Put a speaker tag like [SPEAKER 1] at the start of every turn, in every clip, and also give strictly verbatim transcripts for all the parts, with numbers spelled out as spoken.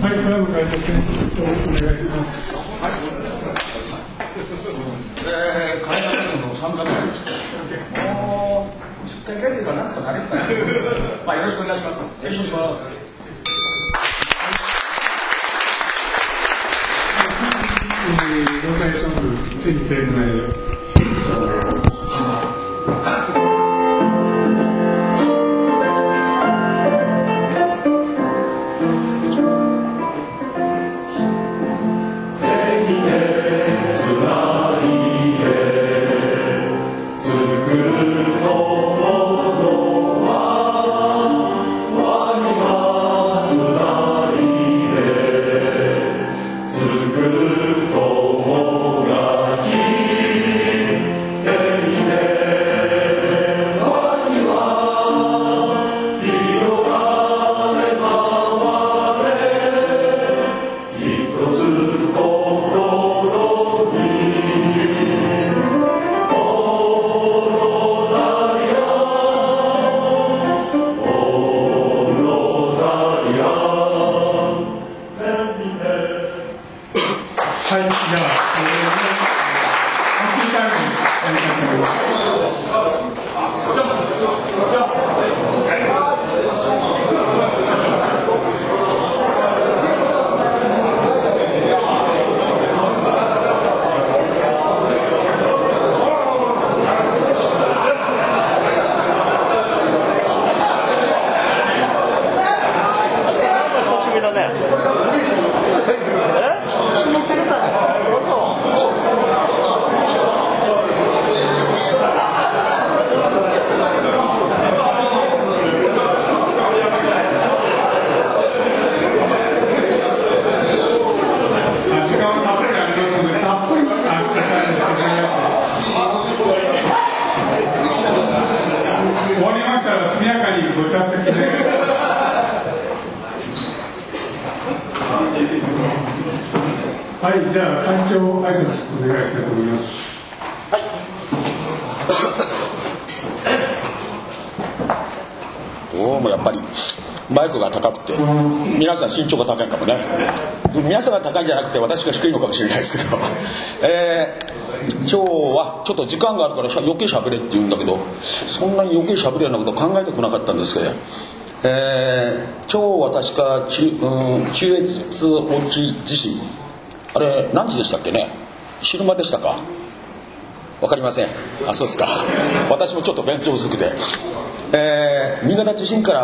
[SPEAKER 1] はい、クラブ会長、見質をお願いします。
[SPEAKER 2] はい。えー、会社のさんかいめになりました。もうじゅっかい回生がなんとかなれるかな。まあよろしくお願いします。よろしくお願いします。
[SPEAKER 1] えー、了解ソング、にページ目。はい、じゃあ会長挨拶お願いしたいと思います。
[SPEAKER 2] はい。どうもやっぱりマイクが高くて、皆さん身長が高いかもね。皆さんが高いんじゃなくて私が低いのかもしれないですけど、えー、今日はちょっと時間があるから余計喋れって言うんだけど、そんなに余計喋るようなこと考えてこなかったんですけど、えー、今日は確か中、うん、中越沖地震、あれ何時でしたっけね。昼間でしたか。わかりません。あ、そうですか。私もちょっと勉強不足で、えー、新潟地震から、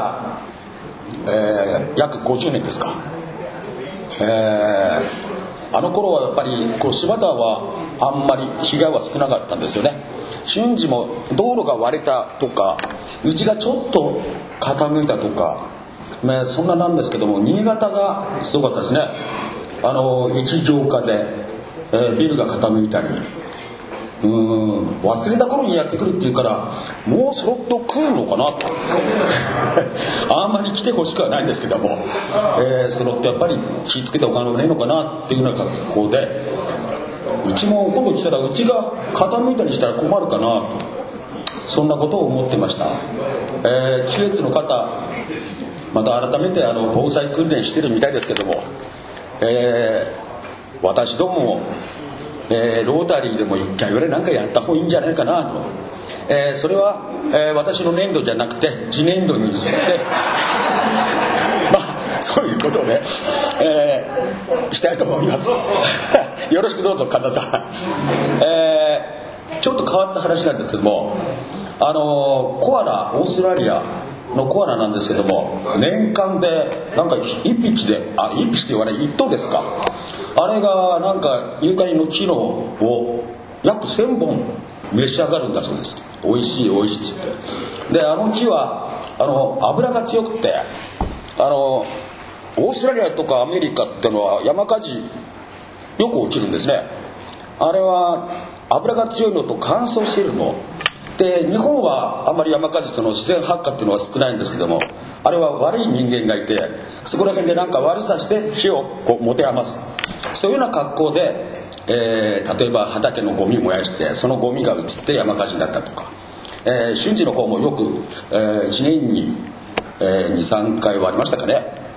[SPEAKER 2] えー、約ごじゅうねんですか。えー、あの頃はやっぱりこう柴田はあんまり被害は少なかったんですよね。瞬時も道路が割れたとか、うちがちょっと傾いたとか、まあ、そんななんですけども、新潟がすごかったですね。あの一浄化で、えー、ビルが傾いたり、うーん、忘れた頃にやってくるっていうから、もうそろっと来るのかなとあんまり来てほしくはないんですけども、えー、そろっとやっぱり気付けておかないのかなっていうような格好で、うちも今度来たらうちが傾いたりしたら困るかなと、そんなことを思ってました。えー、中越の方、また改めてあの防災訓練してるみたいですけども、えー、私どもも、えー、ロータリーでもいっかいぐらいなんかやった方がいいんじゃないかなと、えー、それは、えー、私の年度じゃなくて次年度にしてまあそういうことをね、えー、したいと思いますよろしくどうぞ神田さん、えー、ちょっと変わった話なんですけども、あのコアラ、オーストラリアのコアラなんですけども、年間でなんか一匹で、あ、一匹って言わない一頭ですか、あれがなんかユーカリの木のを約せんぼん召し上がるんだそうです。美味しい美味しいって言って、であの木はあの油が強くて、あのオーストラリアとかアメリカってのは山火事よく起きるんですね。あれは油が強いのと乾燥しているので、日本はあんまり山火事、その自然発火っていうのは少ないんですけども、あれは悪い人間がいて、そこら辺でなんか悪さして火をこう持て余す、そういうような格好で、えー、例えば畑のゴミを燃やして、そのゴミが移って山火事になったとか、えー、瞬時の方もよく、えー、いちねんに、えー、にさんかいはありましたかね。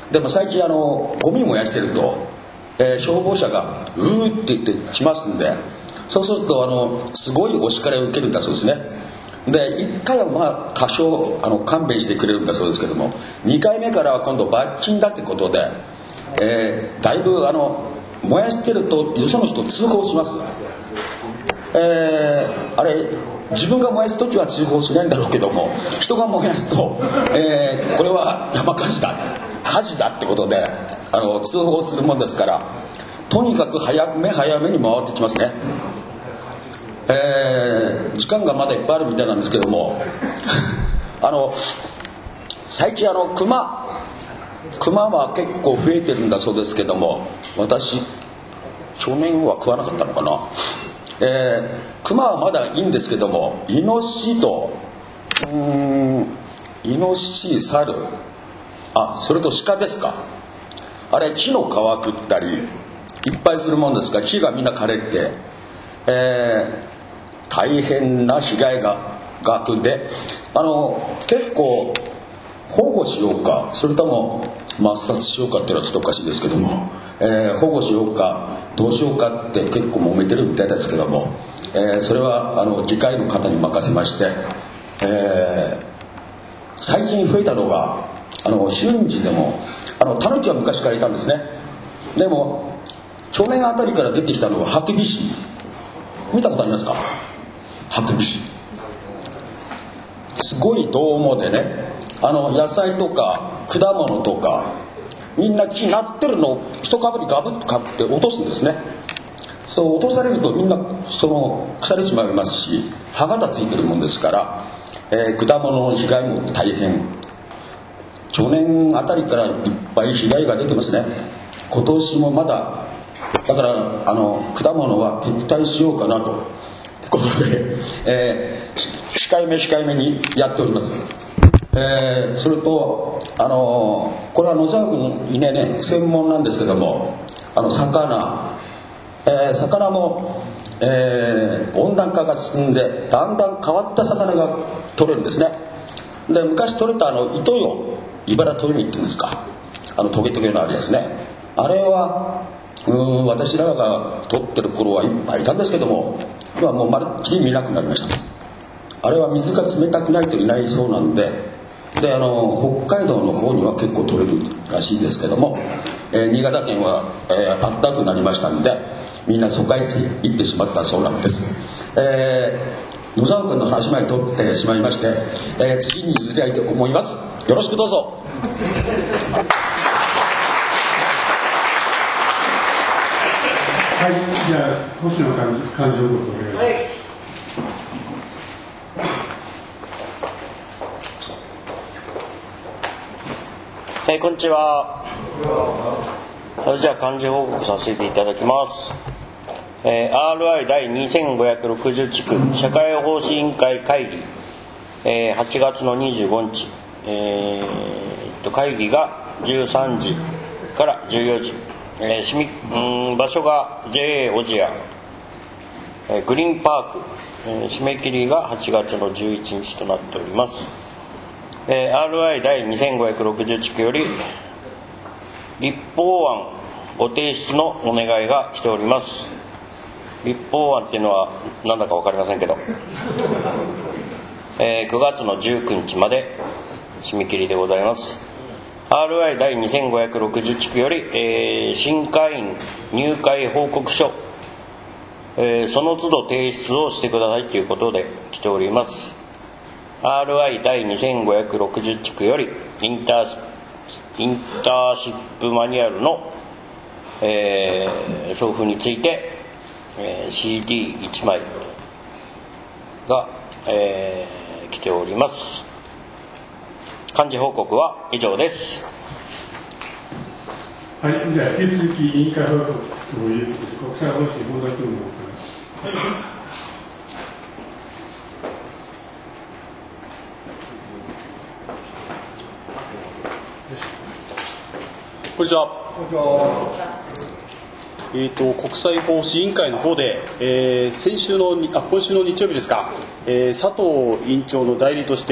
[SPEAKER 2] でも最近あのゴミ燃やしてると、えー、消防車がうーって言って来ますんで、そうするとあのすごいお叱りを受けるんだそうですね。でいっかいはまあ多少あの勘弁してくれるんだそうですけども、にかいめからは今度罰金だってことで、えー、だいぶあの燃やしてるとよその人通報します。えー、あれ自分が燃やすときは通報しないんだろうけども、人が燃やすと、えー、これは山火事だ火事だってことであの通報するもんですから、とにかく早め早めに回ってきますね。えー、時間がまだいっぱいあるみたいなんですけどもあの最近あの熊熊は結構増えてるんだそうですけども、私去年は食わなかったのかな。えー、熊はまだいいんですけども、イノシシとうーんイノシシ、猿、あ、それと鹿ですか。あれ木の皮食ったりいっぱいするもんですから、木がみんな枯れて、えー、大変な被害が額で、あの結構保護しようか、それとも抹殺しようかっていうのはちょっとおかしいですけども、えー、保護しようかどうしようかって結構揉めてるみたいですけども、えー、それはあの議会の方に任せまして、えー、最近増えたのがあの瞬時でもあのタヌキは昔からいたんですね。でも去年あたりから出てきたのがハクビシン、見たことありますか。ハクビシンすごい獰猛でね、あの野菜とか果物とかみんな木になってるのを一かぶりガブッとかって落とすんですね。そう落とされるとみんなその腐れちまいますし、歯がついてるもんですから、えー、果物の被害も大変。去年あたりからいっぱい被害が出てますね。今年もまだだからあの果物は撤退しようかなということで、えー、控えめ控えめにやっております。えー、それとあのこれは野沢君稲ね専門なんですけども、あの魚、えー、魚も、えー、温暖化が進んでだんだん変わった魚が取れるんですね。で昔取れたあの糸よ、茨トヨミっていうんですか、あのトゲトゲのあるやつね、あれはうーん私らが取ってる頃はいっぱいいたんですけども、今はもうまるっきり見なくなりました。あれは水が冷たくないといないそうなんで、であの北海道の方には結構取れるらしいですけども、えー、新潟県は、えー、暖かくなりましたんでみんな疎開地に行ってしまったそうなんです。えー、野沢君の話まで取ってしまいまして、えー、次に譲りたいと思います。よろしくどうぞ。
[SPEAKER 1] はい、じゃあ星野幹事長お願いします。はい、
[SPEAKER 3] はい、こんにちは。それじゃあ幹事報告させていただきます。えー、アールアイ 第にせんごひゃくろくじゅう地区社会奉仕委員会会議、えー、はちがつのにじゅうごにち、えー、と会議がじゅうさんじからじゅうよじ、えー、しみうん場所が ジェイエー オジア、えー、グリーンパーク、えー、締め切りがはちがつのじゅういちにちとなっております。えー、アールアイ 第にせんごひゃくろくじゅう地区より立法案ご提出のお願いが来ております。立法案っていうのは何だか分かりませんけど、えー、くがつのじゅうくにちまで締め切りでございます。 アールアイ 第にせんごひゃくろくじゅう地区より、えー、新会員入会報告書、えー、その都度提出をしてくださいということで来ております。 アールアイ 第にせんごひゃくろくじゅう地区よりインター、インターシップマニュアルの、えー、送付について、えー、シーディーいち 枚が、えー、来ております。幹事報告は以上です。
[SPEAKER 1] はい、じゃあ引き続き委員会報告という国際方針本田君の
[SPEAKER 4] こんにちは。えーと、国際奉仕委員会の方で、えー、先週のあ今週の日曜日ですか、えー、佐藤委員長の代理として、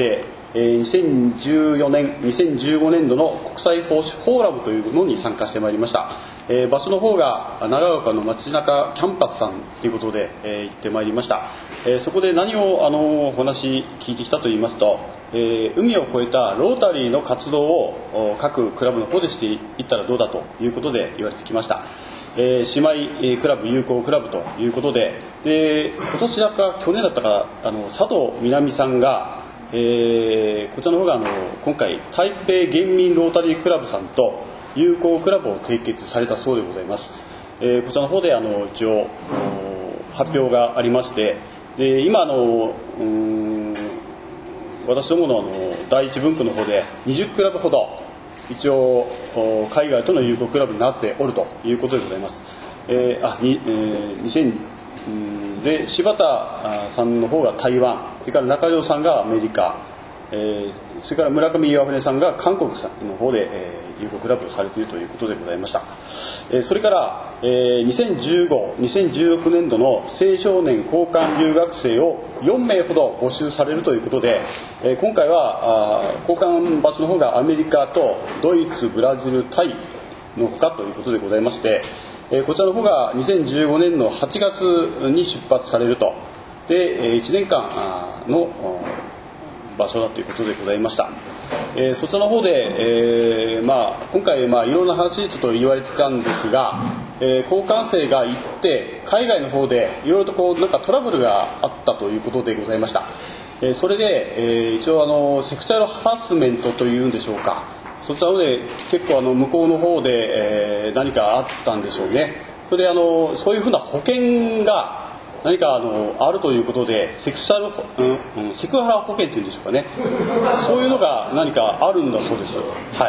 [SPEAKER 4] えー、にせんじゅうよねん、にせんじゅうごねんどの国際奉仕フォーラムというのに参加してまいりました。えー、場所の方が長岡の街中キャンパスさんということで、えー、行ってまいりました。えー、そこで何をあのお話聞いてきたといいますと、えー、海を越えたロータリーの活動を各クラブの方でしていったらどうだということで言われてきました。えー、姉妹クラブ友好クラブということで、で今年だか去年だったかあの佐藤みなみさんが、えー、こちらの方があの今回台北原民ロータリークラブさんと友好クラブを締結されたそうでございます。えー、こちらの方であの一応発表がありまして、で今あのうーん私どものあの第一分区の方でにじゅうクラブほど一応海外との友好クラブになっておるということでございます。えー、あに、えー、にせんで柴田さんの方が台湾、それから中条さんがアメリカ、えー、それから村上岩船さんが韓国さんの方で、えー、友好クラブをされているということでございました。えー、それから、えー、にせんじゅうご、にせんじゅうろくねんどの青少年交換留学生をよんめいほど募集されるということで、えー、今回はあ交換場所の方がアメリカとドイツ、ブラジル、タイのほかということでございまして、えー、こちらの方がにせんじゅうごねんのはちがつに出発されると。で、いちねんかんの場所だということでございました。えー、そちらの方で、えーまあ、今回、まあ、いろんな話ちょっと言われてたんですが、えー、交換生が行って海外の方でいろいろとこうなんかトラブルがあったということでございました。えー、それで、えー、一応あのセクシャルハラスメントというんでしょうか、そちらので結構あの向こうの方で、えー、何かあったんでしょうね。それであのそういうふうな保険が何かあのあるということでセクシャル、うんうん、セクハラ保険というんでしょうかね、そういうのが何かあるんだそうです。はい。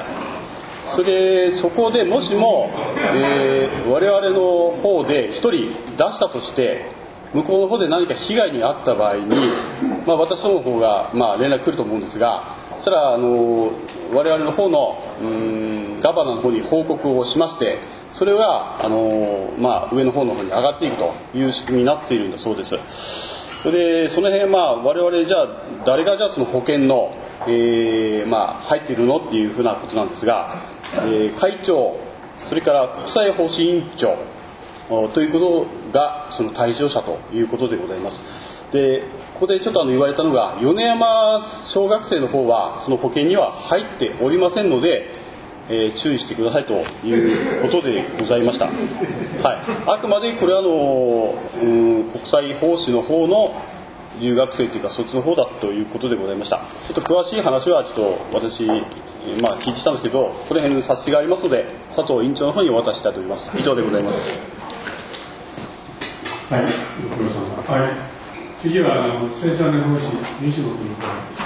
[SPEAKER 4] それでそこでもしも、えー、我々の方で一人出したとして向こうの方で何か被害に遭った場合に、まあ、私の方が、まあ、連絡来ると思うんですが、そしたらあの我々の方のうーんガバナの方に報告をしまして、それがあの、まあ、上の方の方に上がっていくという仕組みになっているんだそうです。それでその辺、まあ、我々じゃあ誰がじゃあその保険の、えーまあ、入っているのっていうふうなことなんですが、えー、会長、それから国際奉仕委員長ということがその対象者ということでございます。でここでちょっとあの言われたのが、米山小学生の方はその保険には入っておりませんので、えー、注意してくださいということでございました。はい、あくまでこれはあの、うん、国際奉仕の方の留学生というかそっちの方だということでございました。ちょっと詳しい話はちょっと私、まあ、聞いてきたんですけど、この辺の冊子がありますので佐藤委員長の方にお渡ししたいと思います。以上でございます。
[SPEAKER 1] はい、ご苦労様。はい、次はあの青少年奉仕西本君。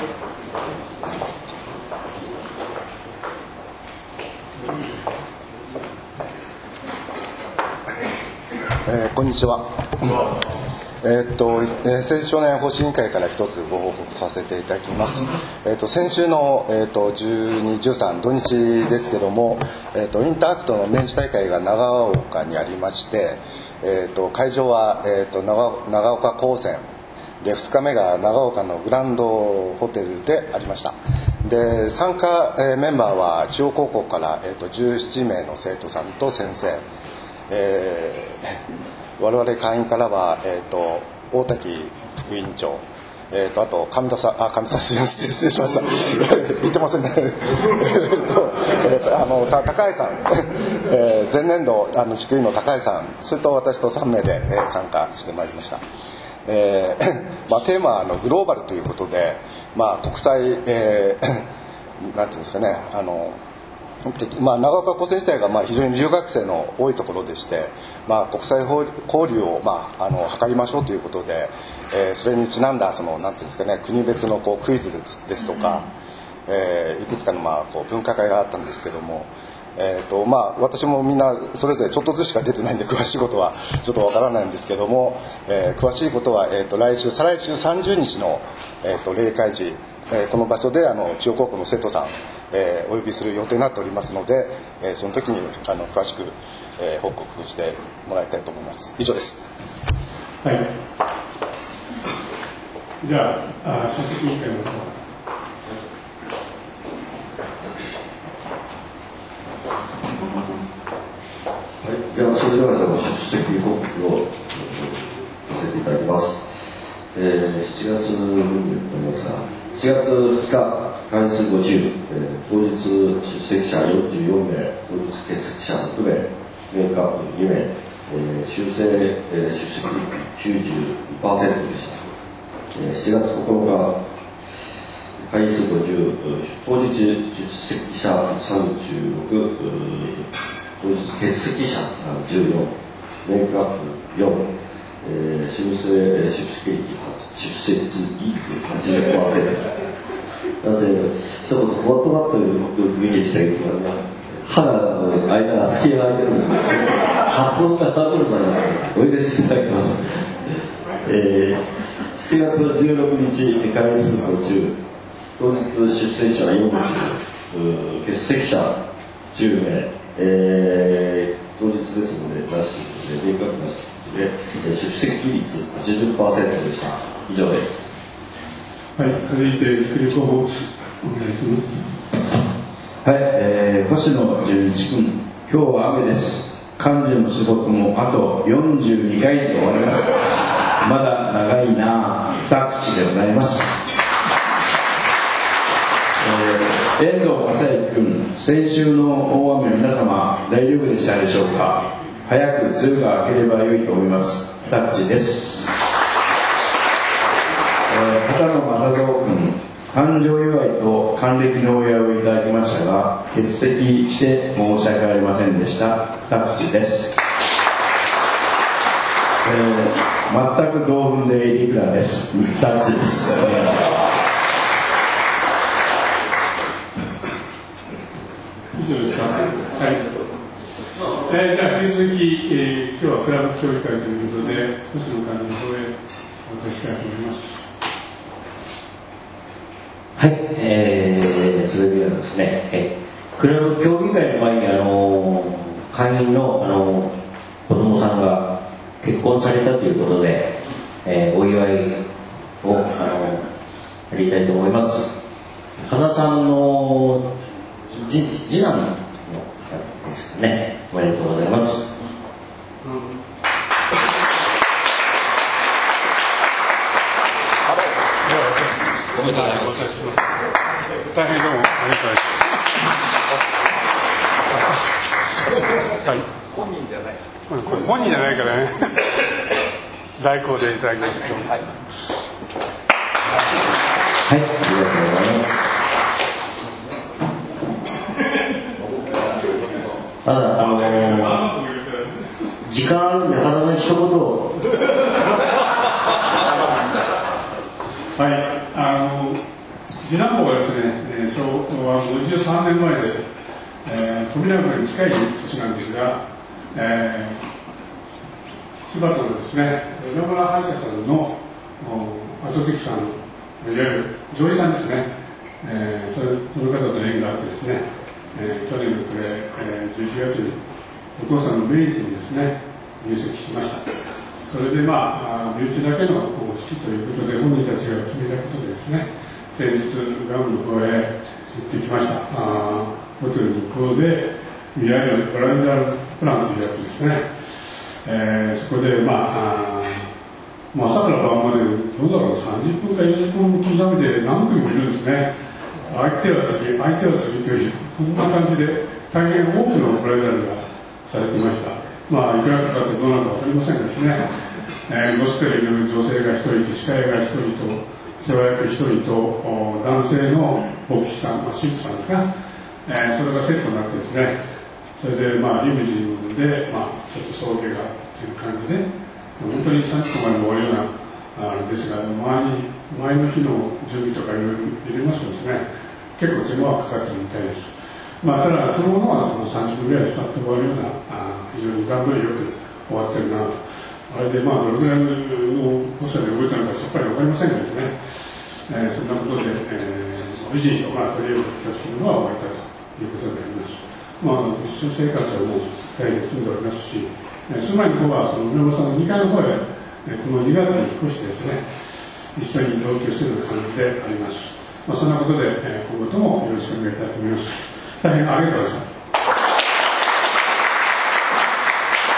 [SPEAKER 5] えー、こんにちは。えーっと、えー、青少年奉仕委員会から一つご報告させていただきます。えーっと、先週の、えーっと、じゅうに、じゅうさん土日ですけども、えーっと、インターアクトの年始大会が長岡にありまして、えーっと、会場は、えーっと、長、長岡高専で、ふつかめが長岡のグランドホテルでありました。で、参加、えー、メンバーは中央高校から、えーっと、じゅうななめいの生徒さんと先生、えー、我々会員からは、えー、と大滝副委員長、えー、とあと神田さん、あ神田さんすいません失礼しました言ってませんねえーと、えー、とあの高井さん、えー、前年度あの地区委員の高井さん、それと私とさんめいで、えー、参加してまいりました。えーまあ、テーマはあのグローバルということで、まあ、国際、えー、なんていうんですかね、あのまあ、長岡高専自体がまあ非常に留学生の多いところでして、まあ、国際交流をまああの図りましょうということで、えー、それにちなんだそのなんていうんですかね、国別のこうクイズですとか、えー、いくつかのまあこう分科会があったんですけども、えーとまあ、私もみんなそれぞれちょっとずつしか出てないんで詳しいことはちょっとわからないんですけども、えー、詳しいことは、えー、と来週再来週さんじゅうにちの、えー、と例会時、えー、この場所であの中央高校の生徒さん、えー、お呼びする予定になっておりますので、えー、その時にあの詳しく、えー、報告してもらいたいと思います。以上です。
[SPEAKER 1] はい。じゃあ、あ出席委員会の方。
[SPEAKER 6] じゃあそれでは出席報告をさせていただきます。えー、しちがつ分になりますが、しちがつふつか会数ごじゅう、えー、当日出席者よんじゅうよんめい、当日欠席者ろくめい、メイクアップにめい、えー、修正、えー、出席きゅうじゅうにパーセントでした。えー、しちがつここのか会数ごじゅう、当日出席者さんじゅうろく、当日欠席者じゅうよん、メイクアップよん、えー、修正出席率出席率 はちじゅっパーセント。なぜ一言ふわとわという雰囲気したけど、歯の間が隙が空いてるんですけど、発音が悪くなりますのでお許しいただきます。えー、しちがつじゅうろくにち会数ごじゅう、当日出席者よんじゅう、欠席者じゅうめい、えー、当日ですのでなしで、メイクアップなしで、出席率 はちじゅっパーセント でした。以上です。
[SPEAKER 1] はい、続いて副理候補お願いします。
[SPEAKER 7] はい、えー、星野純一君、今日は雨です。幹事の仕事もあとよんじゅうにかいで終わります。まだ長いなぁ、二口でございます。えー、遠藤正之君、先週の大雨、皆様大丈夫でしたでしょうか。早く梅雨が明ければ良いと思います。二口です。えー、片野正蔵君、誕生祝いと還暦のお祝いをいただきましたが、欠席して申し訳ありませんでした。二口です。えー、全く同文でいくらです。二口です。
[SPEAKER 1] 以上ですか。はい。えー、じゃあ引き続き、えー、今日はクラブ協議会ということで、星野幹事の方へお渡ししたいと思います。
[SPEAKER 3] はい、えー、それではですね、えー、クラブ協議会の前に、あのー、会員の、あのー、子供さんが結婚されたということで、えー、お祝いを、あのー、やりたいと思います。花さんの次次男の方ですね、おめでとうございます。うん
[SPEAKER 2] おめでとうございます。
[SPEAKER 1] 大変どうもありがとうございます。はい。本人じゃない。これ本人じゃないからね。代行でいただきますけど。はい。
[SPEAKER 3] はい、ありがとうございます。ただあのー、時間あるんで原さん一言を。
[SPEAKER 1] はい、あの次男坊がですね、昭和ごじゅうさんねんまえで、えー、富永に近い年なんですが、えー、柴田のですね、野村歯医者さんの後継ぎさん、いわゆる女医さんですね、えー、それその方と縁があってですね、えー、去年の暮れ、えー、じゅういちがつにお父さんの命日にですね、入籍しました。それでまあ、身内だけの式ということで、本人たちが決めたことでですね、先日、ガムの方へ行ってきました。あホテル日光で、いわゆるボランティアプランというやつですね。えー、そこで、まあ、あもう朝から晩まで、どうだろう、さんじゅっぷんかよじゅっぷん刻みで何組もいるんですね。相手は次、相手は次という、こんな感じで、大変多くのボランティアがされていました。まあ、いくらかかってどうなるかわかりませんがですね、えー、ゴスペルにいる女性が一人と、司会が一人と、世話役一人と、男性の牧師さん、まあ、神父さんですか、えー、それがセットになってですね、それで、まあ、リムジンで、まあ、ちょっと送迎がという感じで、本当にさんじゅっぷんまで終わるような、あれですが、前に、前の日の準備とかいろいろ入れますとですね、結構手間がかかってるみたいです。まあ、ただ、そのものはそのさんじゅっぷんぐらい使って終わるような、あ非常に段取りよく終わってるなと。あれで、まあ、どれぐらいの誤差で動いたのかさっぱりわかりませんがですね、えー、そんなことで、えー、無事に、まあ、取り入れたするのは終わったということであります。まあ、一緒生活はもうふたりで住んでおりますし、えー、住まいの方は、その梅山さんのにかいの方へ、えー、このにがつに引っ越してですね、一緒に同居するような感じであります。まあ、そんなことで、えー、今後ともよろしくお願いしたいと思います。大変ありがとうございました。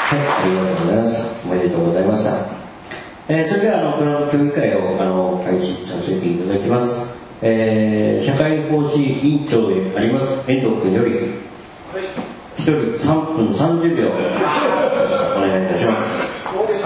[SPEAKER 6] はい、ありがとうございます。おめでとうございました。えー、それではあのクラブ協議会をあの開始させていただきます。えー、社会奉仕委員長であります遠藤君より一人さんぷんさんじゅうびょうお願いいたします。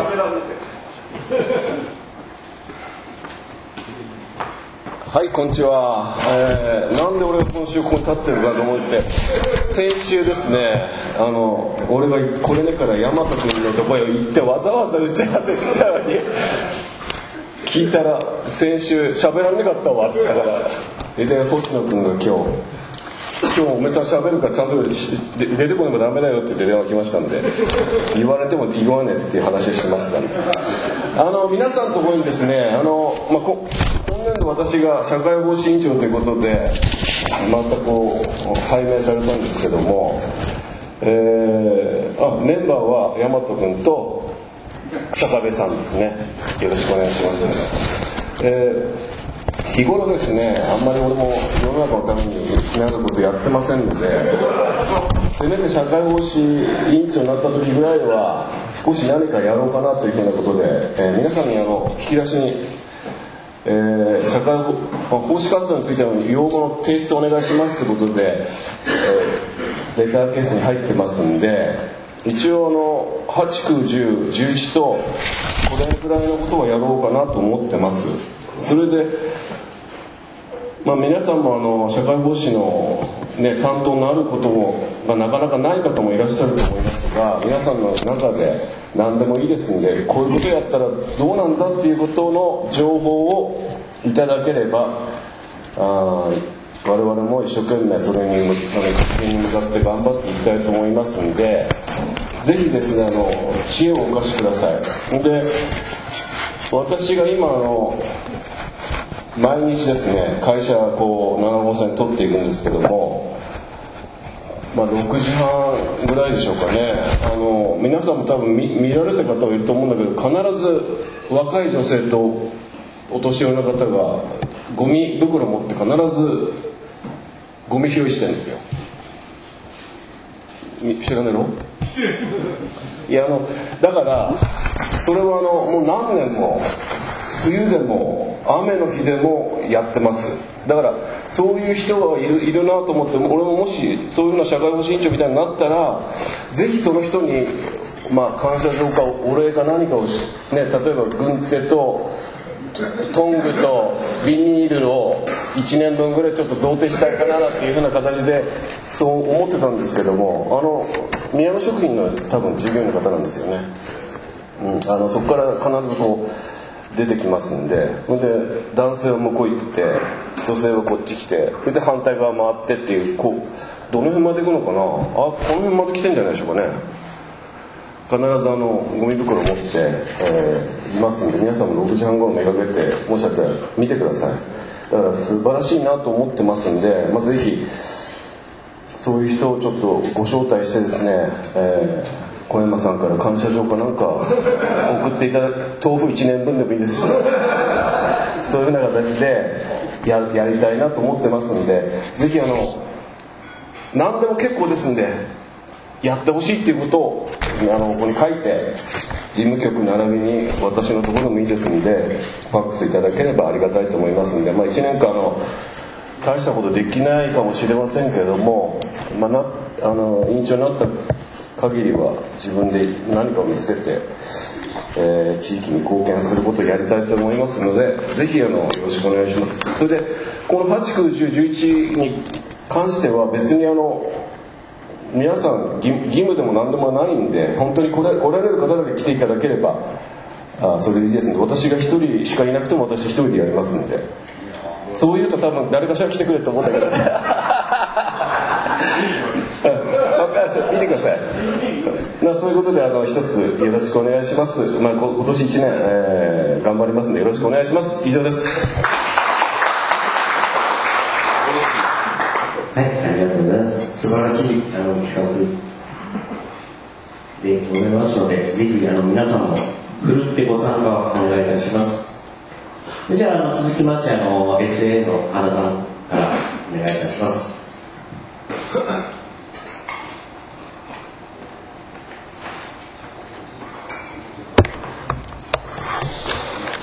[SPEAKER 8] はい、こんにちは。えー、なんで俺が今週ここに立ってるかと思って、先週ですね、あの俺がこれねから大和君のところへ行ってわざわざ打ち合わせしたのに聞いたら先週喋らなかったわって言ったから、で星野君が今日今日おめさん喋るからちゃんと出てこなきゃダメだよって言って電話来ましたんで、言われても言わねえっていう話をしてましたんで、あの皆さんのところにですね、あの、まあ、こ今年度私が社会奉仕委員長ということでまたこう拝命されたんですけども、えー、あメンバーは大和君と草壁さんですね。よろしくお願いします。えー、日頃ですね、あんまり俺も世の中のためになることやってませんので、せめて社会奉仕委員長になった時ぐらいは少し何かやろうかなというふうなことで、えー、皆さんにあの引き出しに、えー、社会奉仕活動についての要望の提出をお願いしますということで、えー、レターケースに入ってますんで、一応あのはち、きゅう、じゅう、じゅういちとこれくらいのことはやろうかなと思ってます。それで、まあ、皆さんもあの社会奉仕の、ね、担当のあることがなかなかない方もいらっしゃると思いますが、皆さんの中で何でもいいですんで、こういうことやったらどうなんだっていうことの情報をいただければ、あ我々も一生懸命それに実現に向かって頑張っていきたいと思いますんで、ぜひですね、あの知恵をお貸しください。で、私が今あの毎日ですね、会社こうなな号線取っていくんですけども、まあ、ろくじはんぐらいでしょうかね。あの皆さんも多分 見, 見られた方はいると思うんだけど、必ず若い女性とお年寄りの方がゴミ袋持って必ずゴミ拾いしてるんですよ。知らねえの？いや、あのだからそれはあのもう何年も冬でも雨の日でもやってます。だからそういう人がい る, いるなと思って、俺ももしそういうような社会奉仕委員長みたいになったら、ぜひその人に、まあ、感謝状かお礼か何かを、ね、例えば軍手とトングとビニールをいちねんぶんぐらいちょっと贈呈したいかなっていう風な形でそう思ってたんですけども、あの宮野食品の多分従業員の方なんですよね、うん、あのそこから必ずこう出てきますんで、それで男性は向こう行って女性はこっち来て、それで反対側回ってっていう、こうどの辺まで行くのかな、あこの辺まで来てんじゃないでしょうかね。必ずあのゴミ袋を持って、えー、いますんで、皆さんもろくじはん頃めがけてもしあったら見てください。だから素晴らしいなと思ってますんで、まあ、ぜひそういう人をちょっとご招待してですね、えー、小山さんから感謝状かなんか送っていただく、豆腐いちねんぶんでもいいですし、そういうような形で や, やりたいなと思ってますんで、ぜひあの何でも結構ですんでやってほしいっていうことをあのここに書いて、事務局並びに私のところでもいいですんでファックスいただければありがたいと思いますんで、まあ、いちねんかんの大したことできないかもしれませんけれども、まあ、なあの委員長になった限りは自分で何かを見つけて、えー、地域に貢献することをやりたいと思いますので、ぜひあのよろしくお願いします。それでこのはち、きゅう、じゅう、じゅういちに関しては別にあの皆さん 義, 義務でも何でもないんで、本当に来られる方だけ来ていただければあそれでいいですので、私が一人しかいなくても私一人でやりますんで、そう言うと多分誰かしら来てくれと思うんだけど見てください。まあ、そういうことであの一つよろしくお願いします。まあ、今年いちねん、えー、頑張りますのでよろしくお願いします。以上です。
[SPEAKER 6] はい、ありがとうございます。素晴らしいあの企画でございますので、ぜひあの皆さんもふるってご参加をお願いいたします。じゃあ、あの続きましてあの エスエー の花さんからお願いいたします。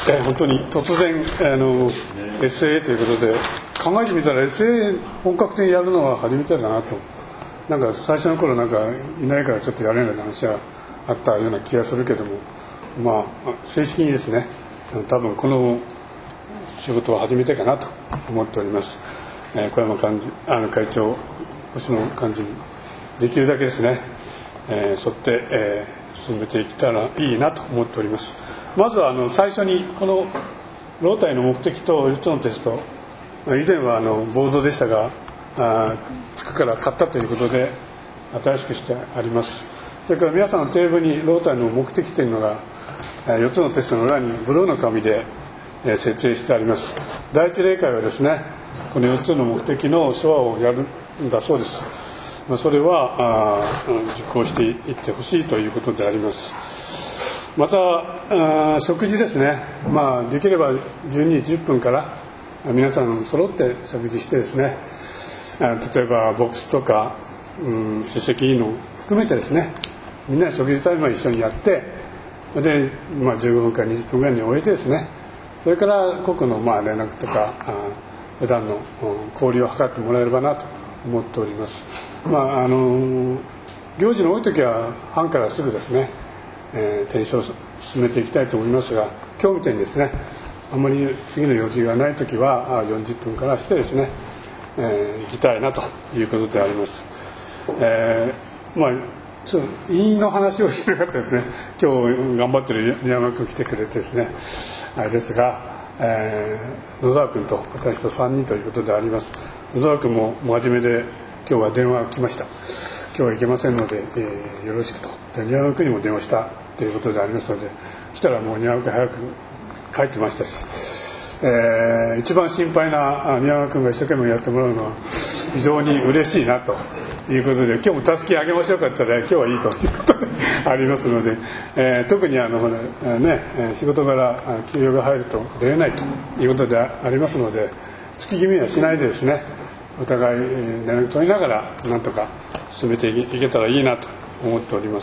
[SPEAKER 1] えー、本当に突然あの エスエー ということで考えてみたら エスエー 本格的にやるのは初めてだなと。なんか最初の頃なんかいないからちょっとやれない話はあったような気がするけども、まあ正式にですね、多分この仕事は初めてかなと思っております。えー、小山幹事あの会長、星野幹事にできるだけですね、えー、沿って、えー、進めていけたらいいなと思っております。まずはあの最初にこのロータリーの目的とよっつのテスト、以前はあのボードでしたが、あつくから買ったということで新しくしてあります。それから皆さんのテーブルにロータリーの目的というのがよっつのテストの裏にブルーの紙で設営してあります。第一例会はですね、このよっつの目的の手話をやるんだそうです。それは実行していってほしいということであります。また食事ですね、まあ、できればじゅうにじじゅっぷんから皆さん揃って食事してですね、例えばボックスとか、うん、出席委員の含めてですね、みんなで食事タイムは一緒にやってで、まあ、じゅうごふんからにじゅっぷんぐらいに終えてですね、それから個々のまあ連絡とか普段の交流を図ってもらえればなと思っております。まあ、あの行事の多い時は班からすぐですね、えー、転送を進めていきたいと思いますが、今日みたいにですね、あまり次の用事がない時はよんじゅっぷんからしてですね、えー、行きたいなということであります。えー、まあちょっと委員の話をしなかったですね。今日頑張ってる宮山君来てくれてですね、あれですが、えー、野沢君と私とさんにんということであります。野沢君も真面目で今日は電話が来ました。今日は行けませんので、えー、よろしくと。で宮山君にも電話したということでありますので、来たらもう宮山君早く帰ってましたし、えー、一番心配な宮山君が一生懸命やってもらうのは非常に嬉しいなということで、今日もたすきあげましょうかって言ったら今日はいいということでありますので、えー、特にあの、ね、仕事柄給与が入ると出れないということでありますので、月決めはしないでですね、お互い連絡取りながらなんとか進めていけたらいいなと思っております。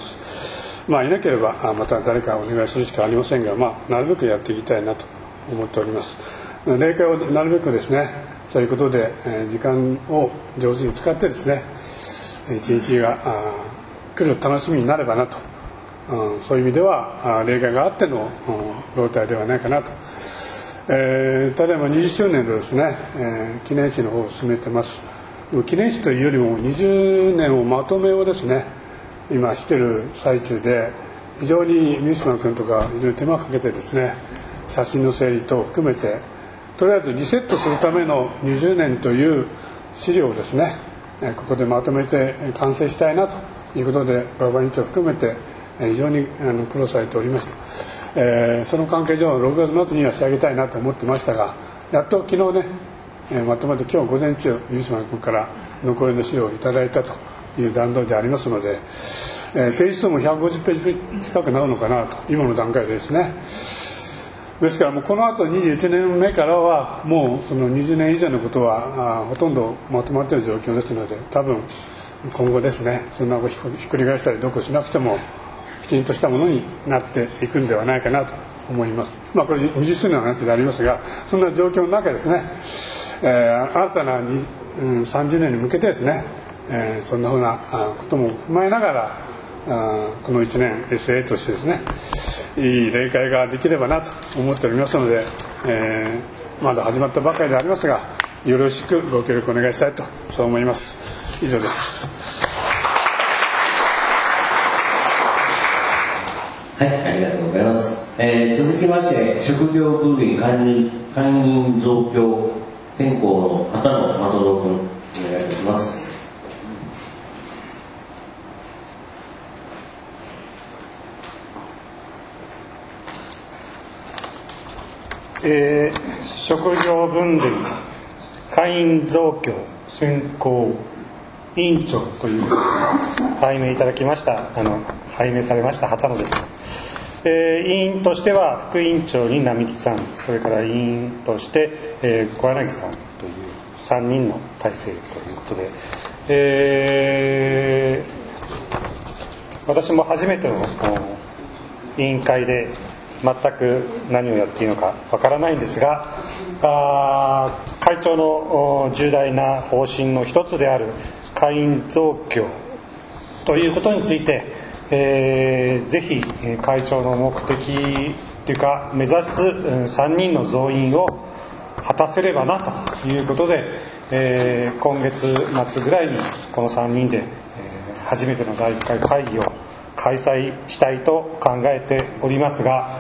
[SPEAKER 1] まあ、いなければまた誰かお願いするしかありませんが、まあ、なるべくやっていきたいなと思っております。例会をなるべくですね、そういうことで時間を上手に使ってですね、一日が来る楽しみになればなと、そういう意味では例会があってのロータリーではないかなと。えー、例えばにじゅっしゅうねんのですね、えー、記念誌の方を進めてます。記念誌というよりもにじゅうねんをまとめをですね、今してる最中で、非常に三島君とか非常に手間をかけてですね、写真の整理等を含めてとりあえずリセットするためのにじゅうねんという資料をですね、ここでまとめて完成したいなということで、馬場委員長を含めて非常に苦労されておりました。えー、その関係上ろくがつ末には仕上げたいなと思ってましたが、やっと昨日ね、えー、まとめて今日午前中三島君から残りの資料をいただいたという段取りでありますので、えー、ページ数もひゃくごじゅっページ近くなるのかなと今の段階でですね。ですからもうこの後にじゅういちねんめからはもうそのにじゅうねん以上のことはほとんどまとまっている状況ですので、多分今後ですね、そんなひっくり返したりどうこうしなくてもきちんとしたものになっていくんではないかなと思います。まあこれにじゅっしゅうねんの話でありますが、そんな状況の中ですね、えー、新たなに、うん、さんじゅうねんに向けてですね、えー、そんなふうなことも踏まえながら、あこのいちねん エスエー としてですね、いい例会ができればなと思っておりますので、えー、まだ始まったばかりでありますが、よろしくご協力お願いしたいとそう思います。以上です。
[SPEAKER 6] はい、ありがとうございます。えー、続きまして、職業分類会員増強変更の畑野的蔵君、お願いいたします。
[SPEAKER 9] えー、職業分類会員増強選考委員長という拝命いただきましたあの拝命されました畑野です。えー、委員としては副委員長に並木さん、それから委員として、えー、小柳さんというさんにんの体制ということで、えー、私も初めての委員会で全く何をやっていいのかわからないんですが、あ会長の重大な方針の一つである会員増強ということについて、えー、ぜひ会長の目的というか目指すさんにんの増員を果たせればなということで、えー、今月末ぐらいにこのさんにんで、えー、初めてのだいいっかい会議を開催したいと考えておりますが、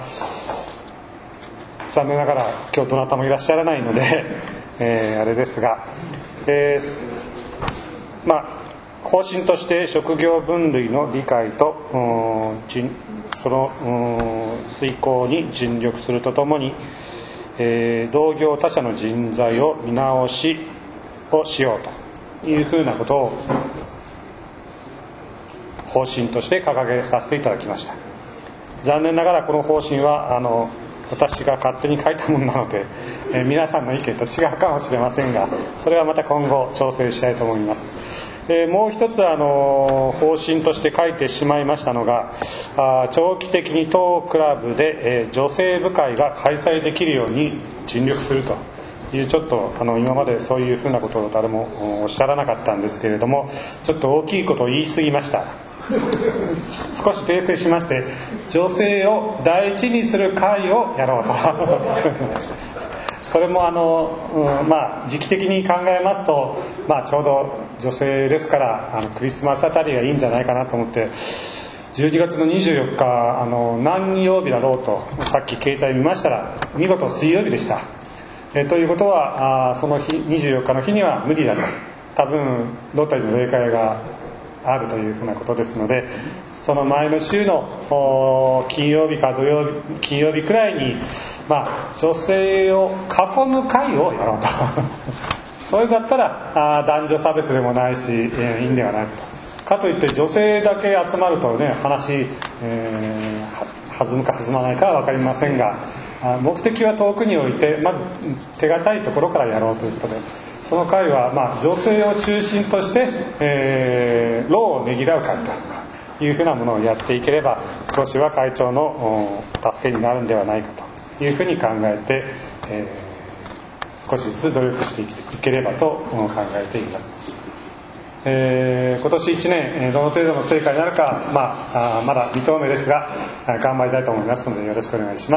[SPEAKER 9] 残念ながら今日どなたもいらっしゃらないので、えー、あれですが、えー、まあ方針として職業分類の理解とその遂行に尽力するとともに、えー、同業他社の人材を見直しをしようというふうなことを方針として掲げさせていただきました。残念ながらこの方針はあの私が勝手に書いたものなので、えー、皆さんの意見と違うかもしれませんが、それはまた今後調整したいと思います。えー、もう一つあの方針として書いてしまいましたのが、あ長期的に当クラブで、えー、女性部会が開催できるように尽力するという、ちょっとあの今までそういうふうなことを誰もおっしゃらなかったんですけれども、ちょっと大きいことを言い過ぎました。少し訂正しまして、女性を第一にする会をやろうとそれもあの、うん、まあ時期的に考えますと、まあ、ちょうど女性ですからあのクリスマスあたりがいいんじゃないかなと思って、じゅうにがつのにじゅうよっかあの何曜日だろうとさっき携帯見ましたら見事水曜日でした。えということはあその日にじゅうよっかの日には無理だと、多分ロータリーの例会があるというふうなことですので、その前の週の金曜日か土曜日金曜日くらいに、まあ、女性を囲む会をやろうとそれだったらあ男女差別でもないし、えー、いいんではないかといって女性だけ集まるとね話、えー、弾むか弾まないかは分かりませんが、目的は遠くに置いてまず手堅いところからやろうということで、その会は、まあ、女性を中心として、えー、労をねぎらう会というふうなものをやっていければ、少しは会長の助けになるんではないかというふうに考えて、えー、少しずつ努力していければと考えています。えー、今年いちねんどの程度の成果になるか、まあ、あまだ未透明ですが頑張りたいと思いますのでよろしくお願いします。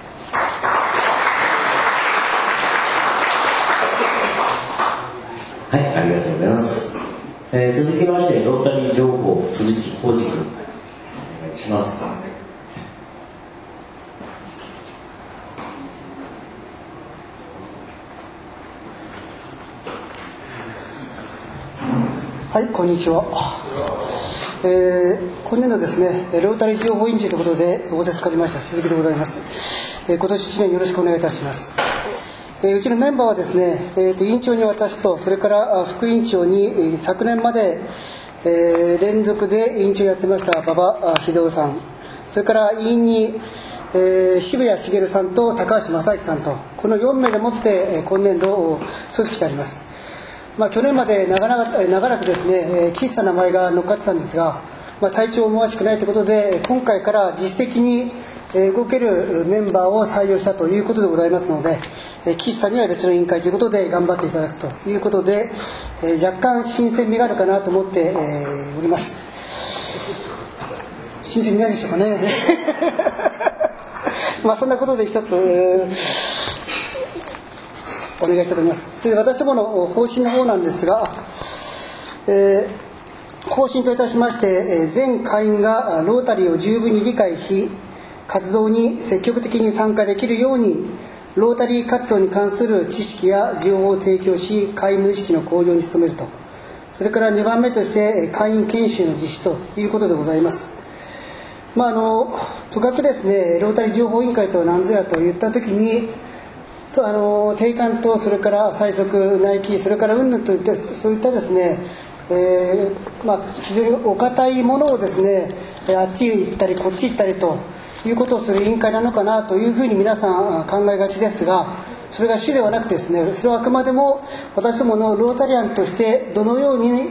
[SPEAKER 6] はい、ありがとうございます。えー、続きましてロータリー情報鈴木浩二君お願いします。
[SPEAKER 10] はい、こんにちは。えー、今年度ですね、ロータリー情報委員長ということでご説かけました鈴木でございます。えー、今年いちねんよろしくお願いいたします。えー、うちのメンバーはですね、えー、と委員長に私と、それから副委員長に、えー、昨年まで、えー、連続で委員長をやってました馬場秀夫さん、それから委員に、えー、渋谷茂さんと高橋正明さんと、このよんめいでもって、えー、今年度を組織してあります。まあ、去年まで長々長らくですね、えー、小さな名前が乗っかってたんですが、まあ、体調思わしくないということで、今回から自主的に動けるメンバーを採用したということでございますので、岸さんには別の委員会ということで頑張っていただくということで、若干新鮮味があるかなと思っております。新鮮味ないでしょうかねまあそんなことで一つお願いしたいと思います。それで私どもの方針の方なんですが、えー、方針といたしまして、全会員がロータリーを十分に理解し、活動に積極的に参加できるように、ロータリー活動に関する知識や情報を提供し、会員の意識の向上に努めると。それからにばんめとして会員研修の実施ということでございます。まああのとかくですね、ロータリー情報委員会とは何ぞやと言ったときに、とあの定款とそれから最速内規、それから云々といってそういったですね、えーまあ、非常にお堅いものをですね、あっち行ったりこっち行ったりということをする委員会なのかなというふうに皆さん考えがちですが、それが主ではなくてですね、それはあくまでも私どものロータリアンとしてどのように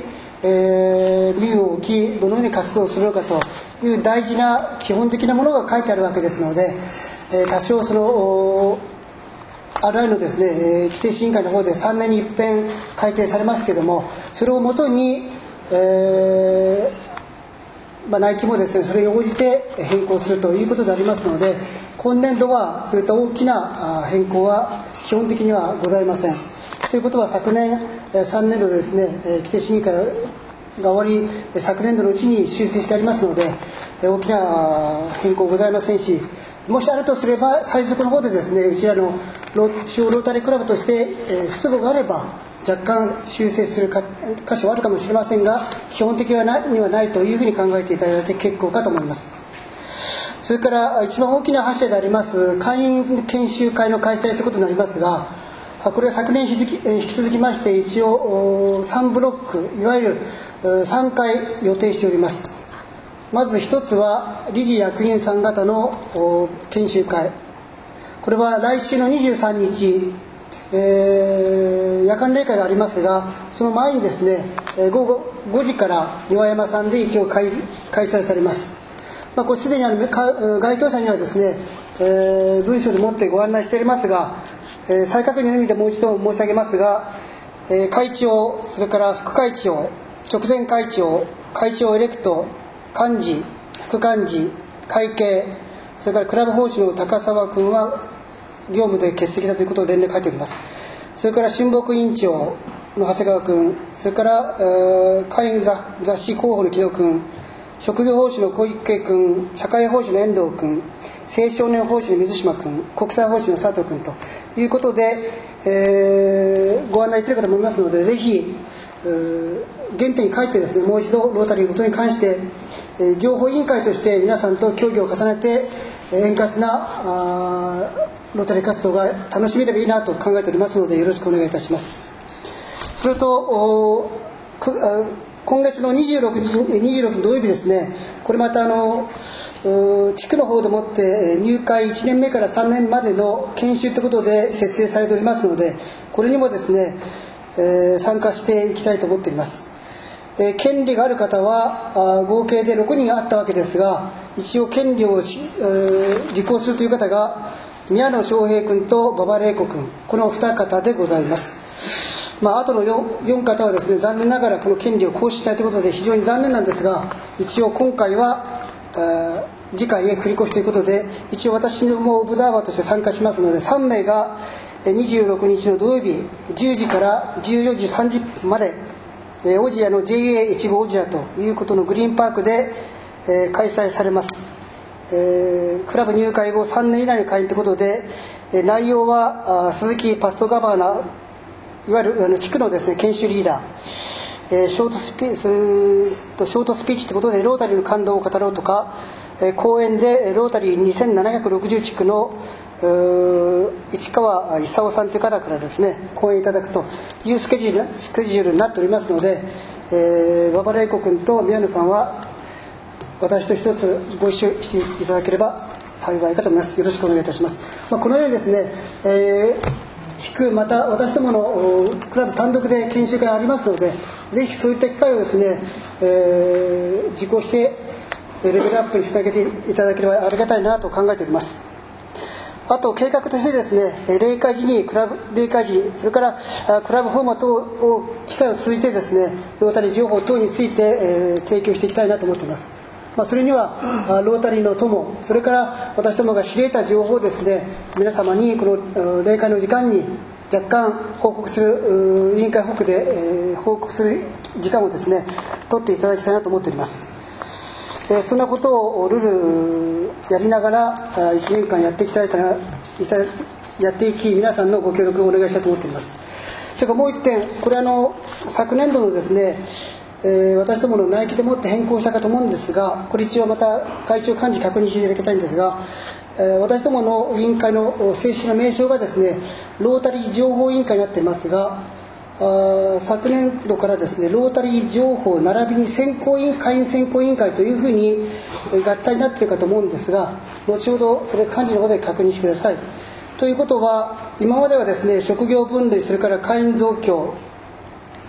[SPEAKER 10] えー、身を置きどのように活動するのかという大事な基本的なものが書いてあるわけですので、えー、多少その アールアイ のですね、えー、規定審議会の方でさんねんに一遍改定されますけれども、それをもとに、えーまあ、内規もですねそれに応じて変更するということでありますので、今年度はそういった大きな変更は基本的にはございません。ということは昨年さんねん度ですね、規定審議会が終わり昨年度のうちに修正してありますので、大きな変更ございませんし、もしあるとすれば最速の方でですね、うちらの主要ロータリークラブとして不都合があれば若干修正する箇所はあるかもしれませんが、基本的にはないというふうに考えていただいて結構かと思います。それから一番大きな柱であります会員研修会の開催ということになりますが、これは昨年引き続きまして一応さんブロック、いわゆるさんかい予定しております。まず一つは理事役員さん方の研修会、これは来週のにじゅうさんにち、えー、夜間例会がありますが、その前にですね午後ごじから岩山さんで一応 開, 開催されます。まあ、これすでにあの該当者にはですね、えー、文書でもってご案内しておりますが、えー、再確認の意味でもう一度申し上げますが、えー、会長、それから副会長、直前会長、会長エレクト、幹事、副幹事、会計、それからクラブ法師の高沢君は業務で欠席だということを連絡書いております。それから春木委員長の長谷川君、それから、えー、会員雑誌広報の木戸君、職業法師の小池君、社会法師の遠藤君、青少年法師の水島君、国際法師の佐藤君ということで、えー、ご案内いただけるかと思いますので、ぜひ原点に書いてですね、もう一度ロータリーのことに関して、えー、情報委員会として皆さんと協議を重ねて円滑なあロータリー活動が楽しめればいいなと考えておりますので、よろしくお願いいたします。それと今月のにじゅうろくにち、にじゅうろくにち土曜日ですね、これまたあの地区の方でもって入会いちねんめからさんねんまでの研修ということで設営されておりますので、これにもですね、えー、参加していきたいと思っております。えー、権利がある方はあ合計でろくにんあったわけですが、一応権利を、えー、履行するという方が宮野翔平君と馬場玲子君、この二方でございます。まあ、あとの 4, 4方はですね、残念ながらこの権利を行使したいということで非常に残念なんですが、一応今回は次回へ繰り越しということで、一応私もオブザーバーとして参加しますので、さんめいがにじゅうろくにちの土曜日じゅうじからじゅうよじさんじゅっぷんまでオジアの ジェイエーいちご オジアということのグリーンパークで開催されます。えー、クラブ入会後さんねん以内の会員ということで、内容は鈴木パストガバーナー、いわゆるあの地区のですね研修リーダー、えー、ショートスピーチ、ショートスピーチということでロータリーの感動を語ろうとか、えー、講演でロータリーにせんななひゃくろくじゅう地区の市川勲さんという方からですね講演いただくというスケジュール、スケジュールになっておりますので、えー、馬場玲子君と宮野さんは私と一つご一緒していただければ幸いかと思います。よろしくお願いいたします。まあ、このようにですね、えー地区また私どものクラブ単独で研修会がありますので、ぜひそういった機会をですね、えー、実行してレベルアップにつなげていただければありがたいなと考えております。あと計画としてですね、例会時にクラブ例会時、それからクラブフォーマットを機会を通じてですね、ロータリー情報等について、えー、提供していきたいなと思っています。まあ、それにはロータリーの友、それから私どもが知り得た情報をですね、皆様にこの例会の時間に若干報告する委員会報告で、えー、報告する時間をですね取っていただきたいなと思っております。えー、そんなことをルールやりながらいちねんかんやっていきたいかな、やっていき皆さんのご協力をお願いしたいと思っております。それからもう一点、これあの昨年度のですね、えー、私どもの内規でもって変更したかと思うんですが、これ一応また会長幹事確認していただきたいんですが、えー、私どもの委員会の正式な名称がですねロータリー情報委員会になっていますが、あ昨年度からですねロータリー情報並びに選考委員会員選考委員会というふうに合体になっているかと思うんですが、後ほどそれ幹事の方で確認してください。ということは今まではですね職業分類、それから会員増強、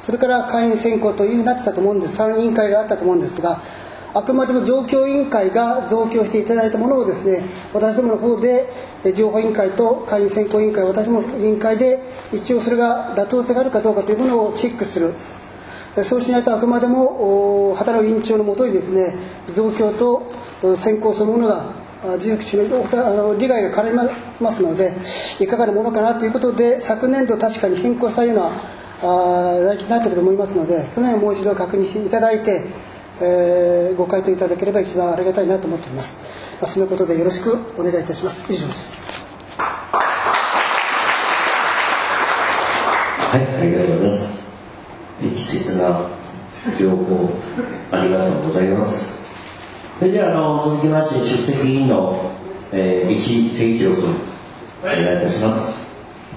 [SPEAKER 10] それから会員選考というふうになってたと思うんです。さん委員会があったと思うんですが、あくまでも状況委員会が増強していただいたものをですね、私どもの方で情報委員会と会員選考委員会、私どもの委員会で一応それが妥当性があるかどうかというものをチェックする。そうしないとあくまでも働く委員長のもとにですね、増強と選考そのものが自粛しない利害が絡みますので、いかがなものかなということで、昨年度確かに変更したような大になっていると思いますので、その辺をもう一度確認していただいて、えー、ご回答いただければ一番ありがたいなと思っております。そのことでよろしくお願いいたします。以上です。
[SPEAKER 6] はい、ありがとうございます。適切な情報ありがとうございます。それではあの続きまして出席委員の、えー、石井誠一郎君お願いいたします。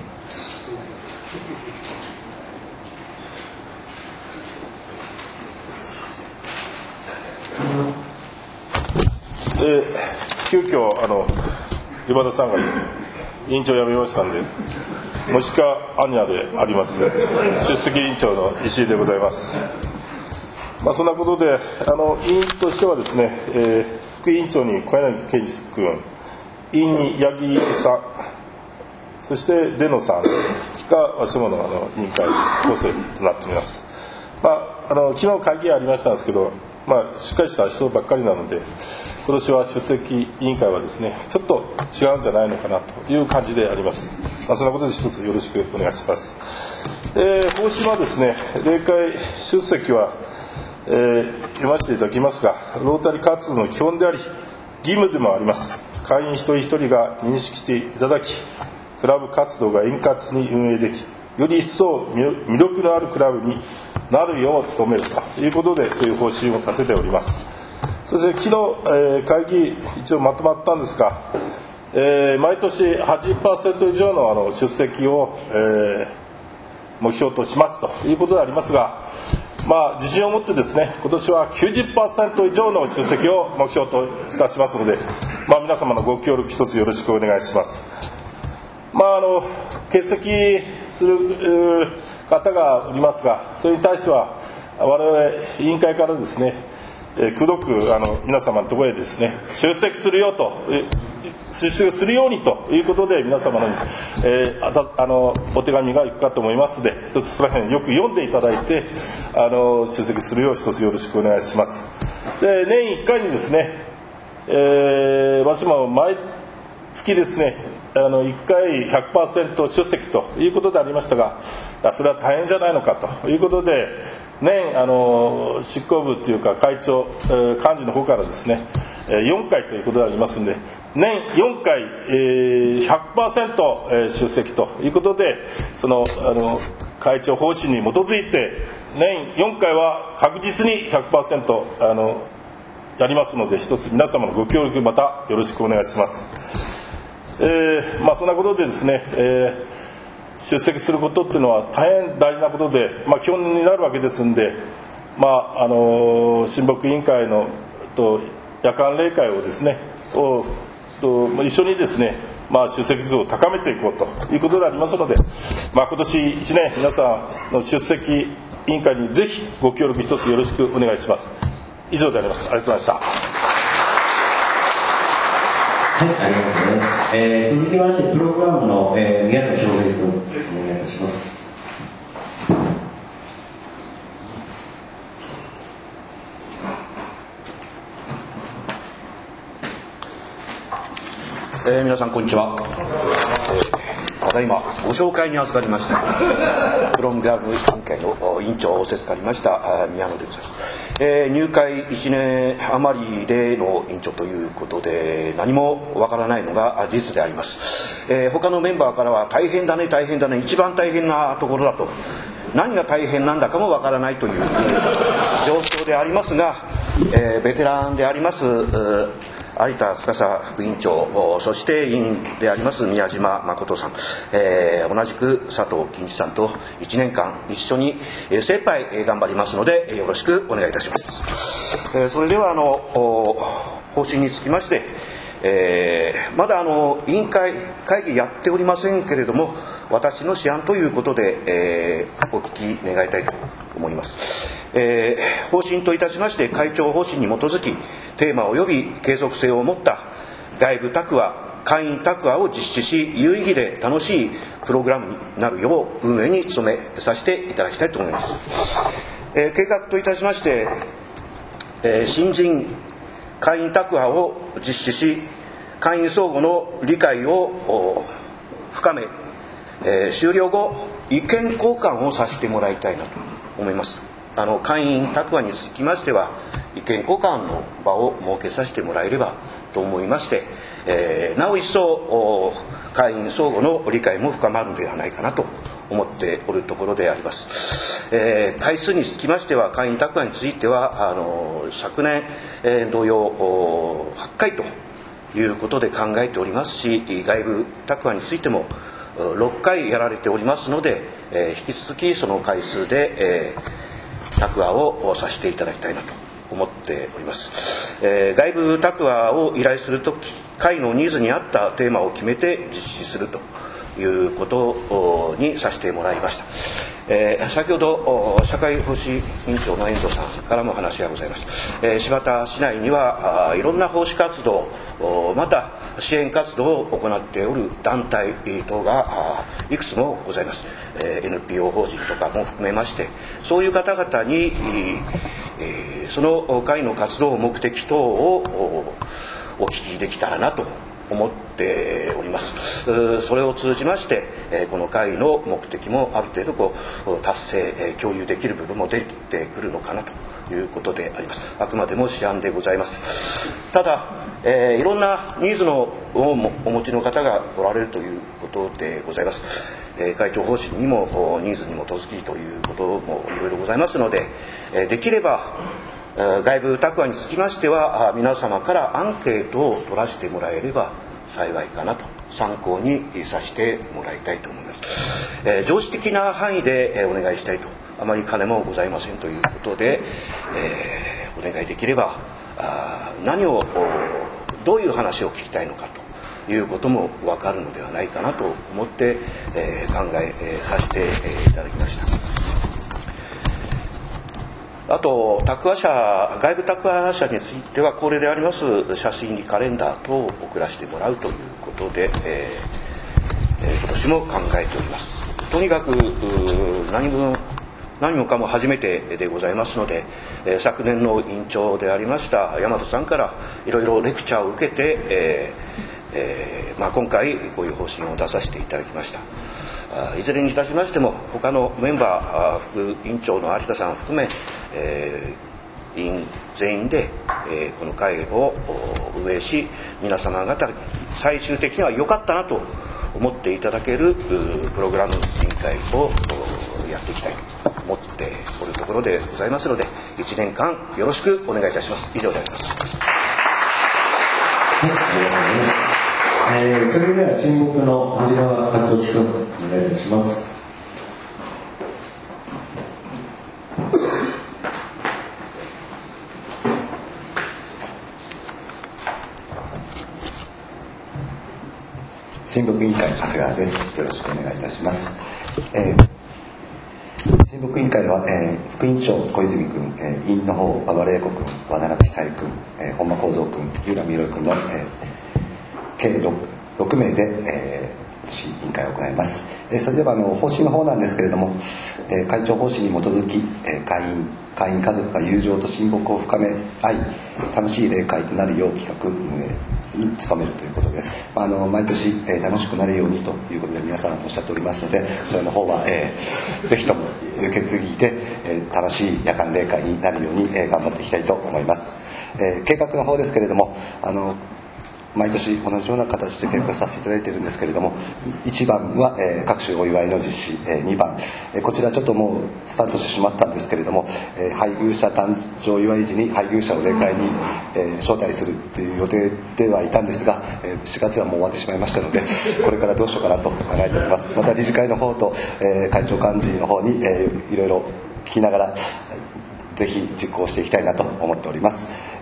[SPEAKER 11] えー、急遽あの岩田さんが委員長を辞めましたんで、もしかアニャであります出席委員長の石井でございます。まあ、そんなことであの委員としてはですね、えー、副委員長に小柳圭司君、委員に八木さん、そして出野さんが私ども の, あの委員会構成となっております。まあ、あの昨日会議ありましたんですけど、まあ、しっかりした人ばっかりなので、今年は出席委員会はですね、ちょっと違うんじゃないのかなという感じであります。まあ、そんなことで一つよろしくお願いします。えー、方針はですね、例会出席は、えー、読ませていただきますが、ロータリー活動の基本であり義務でもあります。会員一人一人が認識していただき、クラブ活動が円滑に運営でき、より一層魅力のあるクラブになるよう努めるということで、そういう方針を立てております。そして昨日、えー、会議一応まとまったんですが、えー、毎年 はちじゅっパーセント 以上 の, あの出席を、えー、目標としますということでありますが、まあ、自信を持ってですね、今年は きゅうじゅっパーセント 以上の出席を目標といたしますので、まあ、皆様のご協力一つよろしくお願いします。まあ、あの欠席する方がおりますが、それに対しては我々委員会からですね、えー、くどくあの皆様のところへですね、出席するよと出席するようにということで皆様の、えー、あたあのお手紙がいくかと思いますので、一つその辺よく読んでいただいて、あの出席するよう一つよろしくお願いします。で、年いっかいにですね、えー、私も毎月ですね、あのいっかい ひゃくパーセント 出席ということでありましたが、それは大変じゃないのかということで、年あの執行部というか会長、えー、幹事の方からですね、よんかいということでありますので、年よんかい、えー、ひゃくパーセント 出席ということで、そのあの会長方針に基づいて年よんかいは確実に ひゃくパーセント あのやりますので、一つ皆様のご協力またよろしくお願いします。えーまあ、そんなことでですね、えー、出席することっていうのは大変大事なことで、まあ、基本になるわけですんで、まああのー、親睦委員会のと夜間例会をですねをと一緒にですね、まあ、出席数を高めていこうということでありますので、まあ、今年いちねん皆さんの出席委員会にぜひご協力一つよろしくお願いします。以上であります。ありがとうございました。
[SPEAKER 6] はい、ありがとうございます。えー、続きましてプログラムの、えー、宮野翔平君お願いいたします。
[SPEAKER 12] えー、皆さんこんにちは。えー、ただいまご紹介に預かりましたプログラム関係の委員長を仰せつかりました宮野でございます。えー、入会いちねん余りでの委員長ということで何もわからないのが事実であります。えー、他のメンバーからは大変だね大変だね、一番大変なところだと、何が大変なんだかもわからないという状況でありますが、えー、ベテランであります有田司副委員長、そして委員であります宮島誠さん、えー、同じく佐藤金一さんといちねんかん一緒に精一杯頑張りますのでよろしくお願いいたします。えー、それではあの方針につきまして、 えー、まだあの委員会会議やっておりませんけれども、私の試案ということで、えー、お聞き願いたいと思います。えー、方針といたしまして、会長方針に基づきテーマ及び継続性を持った外部タクア、会員タクアを実施し、有意義で楽しいプログラムになるよう運営に努めさせていただきたいと思います。えー、計画といたしまして、えー、新人会員タクアを実施し、会員相互の理解を深め、えー、終了後意見交換をさせてもらいたいなと思います。あの会員タクアにつきましては意見交換の場を設けさせてもらえればと思いまして、えー、なお一層会員相互の理解も深まるのではないかなと思っておるところであります。えー、回数につきましては、会員タクアについてはあの昨年、えー、同様はちかいということで考えておりますし、外部タクアについてもろっかいやられておりますので、えー、引き続きその回数で、えー、タクアをさせていただきたいなと思っております。えー、外部タクアを依頼するとき、会のニーズに合ったテーマを決めて実施するということにさせてもらいました。えー、先ほど社会福祉委員長の遠藤さんからも話がございました。えー、柴田市内にはいろんな奉仕活動、また支援活動を行っておる団体等がいくつもございます。えー、エヌピーオー 法人とかも含めまして、そういう方々に、えー、その会の活動目的等をお聞きできたらなと思っております。それを通じましてこの会の目的もある程度こう達成共有できる部分も出てくるのかなということであります。あくまでも試案でございます。ただ、えー、いろんなニーズのをお持ちの方がおられるということでございます。えー、会長方針にもニーズに基づきということもいろいろございますので、えー、できれば外部タクアにつきましては皆様からアンケートを取らせてもらえれば幸いかなと、参考にさせてもらいたいと思います。えー、常識的な範囲でお願いしたいと、あまり金もございませんということで、えー、お願いできればあ何をどういう話を聞きたいのかということも分かるのではないかなと思って、えー、考ええー、させていただきました。あとタクア社、外部タクア社については恒例であります写真にカレンダー等を送らせてもらうということで、えー、今年も考えております。とにかく何分何もかも初めてでございますので、えー、昨年の委員長でありました大和さんからいろいろレクチャーを受けて、えーえーまあ、今回こういう方針を出させていただきました。いずれにいたしましても他のメンバー、副委員長の有田さんを含め、えー、委員全員で、えー、この会を運営し、皆様方最終的には良かったなと思っていただけるプログラム委員会をやっていきたいと思っておるところでございますので、いちねんかんよろしくお願いいたします。以上であります。
[SPEAKER 6] はい、ありがとうございます。えー、それでは親睦の長谷川勝利君お願いいたします。
[SPEAKER 5] 親睦委員会長谷川です。よろしくお願いいたします。えー親睦委員会は、えー、副委員長小泉君、えー、委員の方馬場玲子君、和永久恵君、えー、本間幸三君、日浦美ろ君の、えー、計 6, 6名で、えー、委員会を行います。えー、それではあの方針の方なんですけれども、えー、会長方針に基づき、えー、会員会員家族が友情と親睦を深め合い、楽しい例会となるよう企画運営に努めるということです。まあ、あの毎年、えー、楽しくなるようにということで皆さんおっしゃっておりますので、それの方は、えー、ぜひとも受け継ぎで、えー、楽しい夜間例会になるように、えー、頑張っていきたいと思います。えー、計画の方ですけれども、あの毎年同じような形で計画させていただいているんですけれども、いちばんは、えー、各種お祝いの実施、えー、にばん、えー、こちらちょっともうスタートしてしまったんですけれども、えー、配偶者誕生祝い時に配偶者を例会に、えー、招待するという予定ではいたんですが、えー、しがつはもう終わってしまいましたので、これからどうしようかなと考えております。また理事会の方と、えー、会長幹事の方に、えー、いろいろ聞きながらぜひ実行していきたいなと思っております。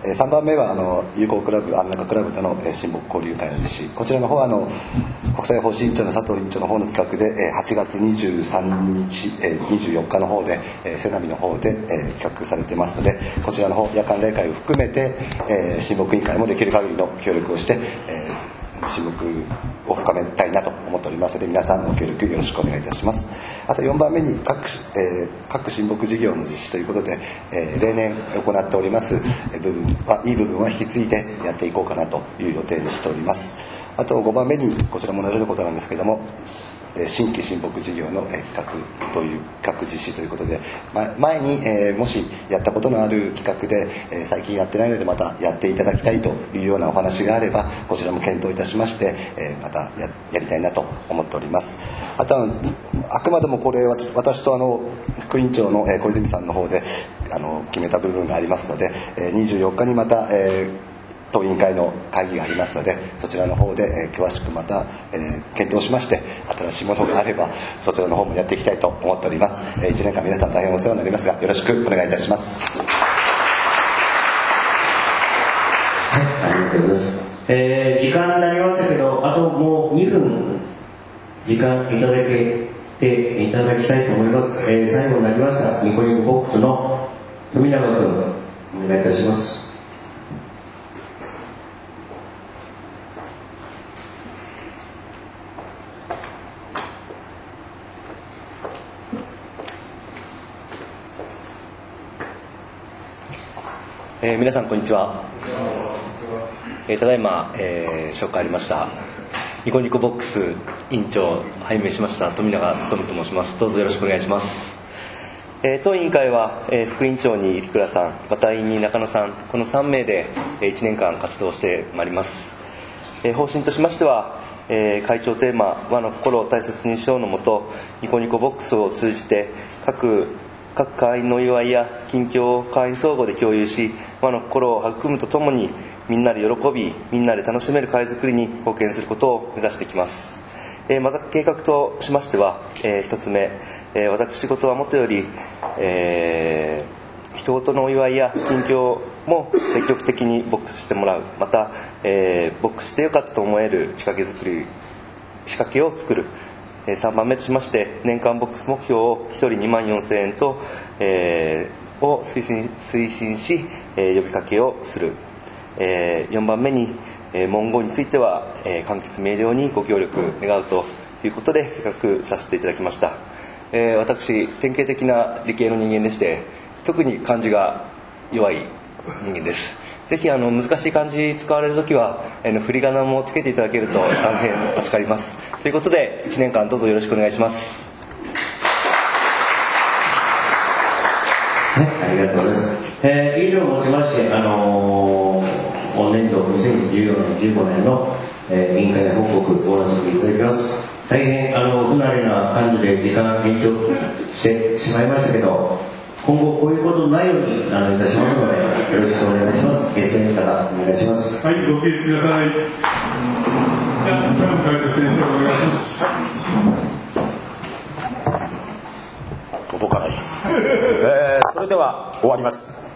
[SPEAKER 5] えー、さんばんめはあの友好クラブ安中クラブとの、えー、親睦交流会の実施、こちらの方はあの国際方針委員長の佐藤委員長の方の企画で、えー、はちがつにじゅうさんにち、えー、にじゅうよっかの方で、えー、瀬波の方で、えー、企画されてますので、こちらの方夜間例会を含めて、えー、親睦委員会もできる限りの協力をして、えー、親睦を深めたいなと思っておりますので、皆さんご協力よろしくお願いいたします。あとよんばんめに 各,、えー、各親睦事業の実施ということで、えー、例年行っております部分はいい部分は引き継いでやっていこうかなという予定にしております。あとごばんめにこちらも同じようなことなんですけれども、新規親睦事業の企画という企画実施ということで、前にもしやったことのある企画で最近やってないのでまたやっていただきたいというようなお話があれば、こちらも検討いたしましてまた や, やりたいなと思っております。あとはあくまでもこれは私とあの副委員長の小泉さんの方であの決めた部分がありますので、にじゅうよっかにまた、えー当委員会の会議がありますので、そちらの方で、えー、詳しくまた、えー、検討しまして、新しいものがあればそちらの方もやっていきたいと思っております。えー、いちねんかん皆さん大変お世話になりますが、よろしくお願いいたします。
[SPEAKER 3] はい、ありがとうございます。えー、時間になりましたけど、あともうにふん時間いただけていただきたいと思います。えー、最後になりましたニコニコボックスの富永君、お願いいたします。
[SPEAKER 13] えー、皆さんこんにちは。えー、ただいま、えー、紹介ありましたニコニコボックス委員長拝命しました富永勉と申します。どうぞよろしくお願いします。えー、当委員会は、えー、副委員長に入倉さん、また委員に中野さん、このさんめいで、えー、いちねんかん活動してまいります。えー、方針としましては、えー、会長テーマ和の心を大切にしようのもと、ニコニコボックスを通じて各各会員の祝いや近況を会員相互で共有し、和の心を育むとともに、みんなで喜び、みんなで楽しめる会づくりに貢献することを目指していきます。えー、また計画としましては、えー、一つ目、えー、私事はもとより、えー、人事のお祝いや近況も積極的にボックスしてもらう。また、えー、ボックスしてよかったと思える仕掛け作り、仕掛けを作る。さんばんめとしまして、年間ボックス目標をひとりにまんよんせんえんと、えー、を推進、推進し、えー、呼びかけをする。えー、よんばんめに、えー、文言については、えー、簡潔明瞭にご協力願うということで企画させていただきました。えー、私、典型的な理系の人間でして、特に漢字が弱い人間です。ぜひあの難しい漢字使われるときは、あの振り仮名もつけていただけると大変助かります。ということでいちねんかんどうぞよろしくお願いします。
[SPEAKER 3] はい、ありがとうございます。えー、以上をもちまして、あのー、本年度にせんじゅうよねんじゅうごねんの、えー、委員会報告終わらせていただきます。大変あの不慣れな感じで時間延長してしまいましたけど、今後こういうことないようにあのいたしますので、よろしくお願いします。ゲストの方お願いします。
[SPEAKER 1] はい、ご起立ください。じゃあ、チャン解説先生お願いします。
[SPEAKER 2] 届かない。えー、それでは終わります。